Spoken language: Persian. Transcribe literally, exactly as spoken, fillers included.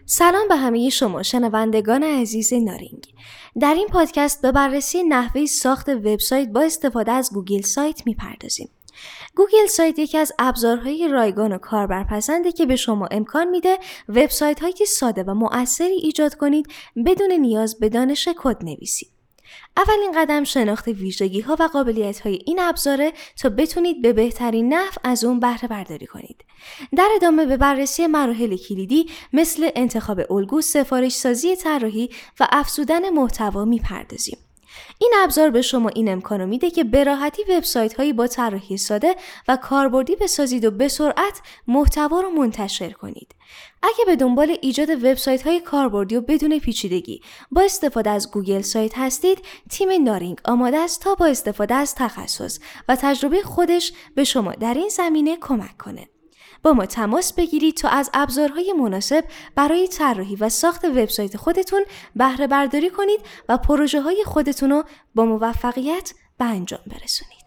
سلام به همه شما شنوندگان عزیز نارینگ. در این پادکست به بررسی نحوه ساخت وبسایت با استفاده از گوگل سایت میپردازیم. گوگل سایت یکی از ابزارهای رایگان و کاربرپسنده که به شما امکان میده وبسایت‌های ساده و مؤثری ایجاد کنید بدون نیاز به دانش کدنویسی. اولین قدم شناخت ویژگی‌ها و قابلیت‌های این ابزاره تا بتونید به بهترین نحو از اون بهره برداری کنید. در ادامه به بررسی مراحل کلیدی مثل انتخاب الگو، سفارش سازی طراحی و افزودن محتوا میپردازیم. این ابزار به شما این امکانو میده که به راحتی وبسایت‌هایی با طراحی ساده و کاربردی بسازید و به سرعت محتوا رو منتشر کنید. اگه به دنبال ایجاد وبسایت‌های کاربردی و بدون پیچیدگی با استفاده از گوگل سایت هستید، تیم نارینگ آماده است تا با استفاده از تخصص و تجربه خودش به شما در این زمینه کمک کنه. با ما تماس بگیرید تا از ابزارهای مناسب برای طراحی و ساخت وبسایت خودتون بهره برداری کنید و پروژه‌های خودتون رو با موفقیت به انجام برسونید.